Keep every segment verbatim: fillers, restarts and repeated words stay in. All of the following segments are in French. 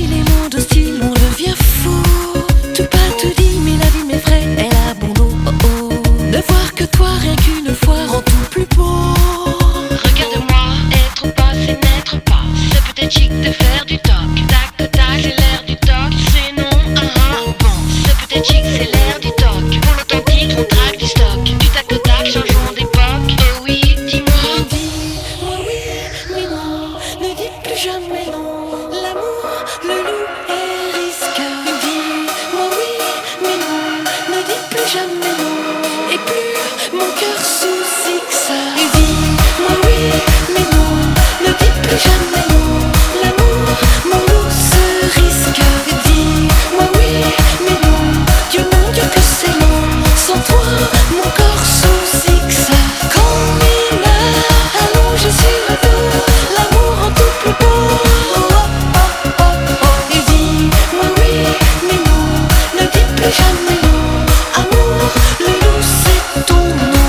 dit, les mots de style, on devient fou. Tout pas tout dit, mais la vie m'effraie, elle a bon dos, oh oh. Ne voir que toi, rien qu'une fois, rend tout plus beau. Regarde-moi, être ou pas, c'est n'être pas. C'est peut-être chic de faire du toc. Tac, tac, c'est l'air du toc. C'est non, ah ah, bon. C'est peut-être chic, c'est l'air du toc. Pour l'authentique, on traque du stock. Du tac au tac, changeons d'époque. Oh oui, dis-moi. Dis-moi oui, mais non. Ne dis plus jamais non. L'amour, le loup est risqueur. Dis-moi oui, mais non. Ne dis plus jamais non. Et plus mon cœur soucie que ça. Dis-moi oui, mais non. Ne dis plus jamais non. L'amour, mon loup se risque. Dis-moi oui, mais non. Dieu mon Dieu que c'est long. Sans toi, mon corps soucie que ça. Quand Mina allongée sur le dos, l'amour rend tout plus beau. Oh, oh, oh, oh, oh. Et dis-moi oui, mais non. Ne dis plus jamais non. Amour, le loup c'est ton nom.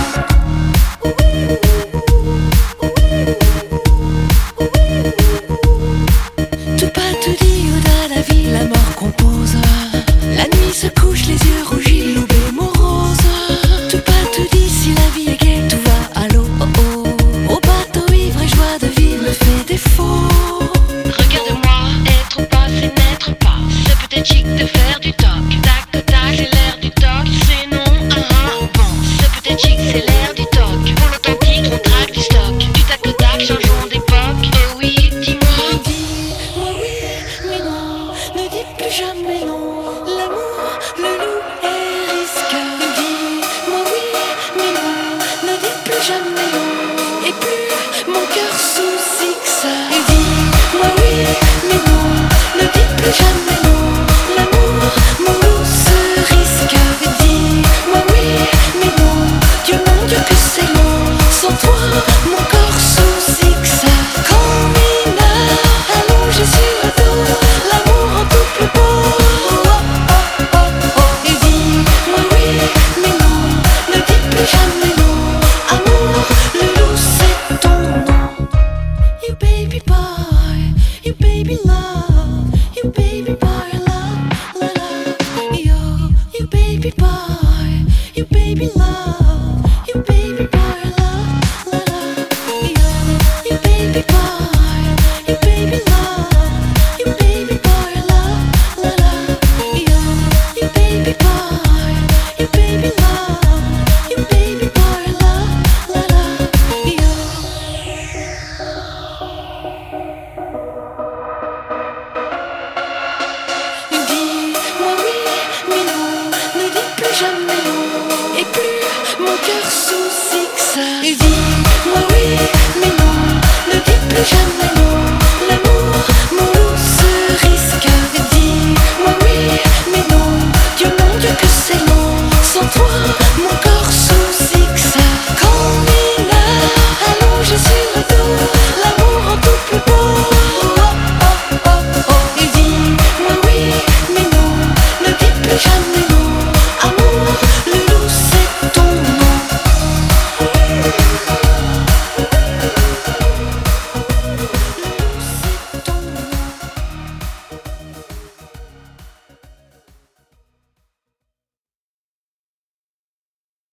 Tout pas tout dit, au-delà de la vie, la mort compose. La nuit se couche, les yeux rougis, l'aube est morose. Tout pas tout dit, si la vie est gaie, tout va à l'eau, oh oh. Au bateau ivre et joie de vivre me fait défaut. Regarde-moi, être ou pas, c'est n'être pas. C'est peut-être chic de faire du toc. Tac, tac, c'est l'air du toc. C'est non, ah ah, bon. C'est peut-être chic, c'est l'air du toc. Pour l'authentique, on traque du stock. Du tac au tac, changeons d'époque. Oh oui, dis-moi. Dis-moi oui, mais non. Ne dis plus jamais non. L'amour, le loup est risqueur. Dis-moi oui, mais non. Ne dis plus jamais non. Et plus mon cœur soucie que ça. Dis-moi oui, mais non. Ne dis plus jamais non. L'amour, mon loup se risque. Dis-moi oui, mais non. Dieu mon Dieu que c'est long. Sans toi, mon corps soucie que ça. Quand Mina allongée sur le dos, l'amour rend tout plus beau. Oh, oh, oh, oh. Et dis-moi oui, mais non. Ne dis plus jamais non. Amour, le loup c'est ton nom. You baby boy, you baby love, you baby boy love, la la. Yo, you baby boy, you baby love, you baby boy love, la la. Yo, you baby boy, you baby love, you baby boy love, la la. Yo, you baby boy, you baby love, you baby boy love, la la. Yo. Dis-moi oui, mais non. Ne dis plus jamais non. Et plus mon cœur soucie que ça. Dis-moi oui, mais non. Ne dis plus jamais non.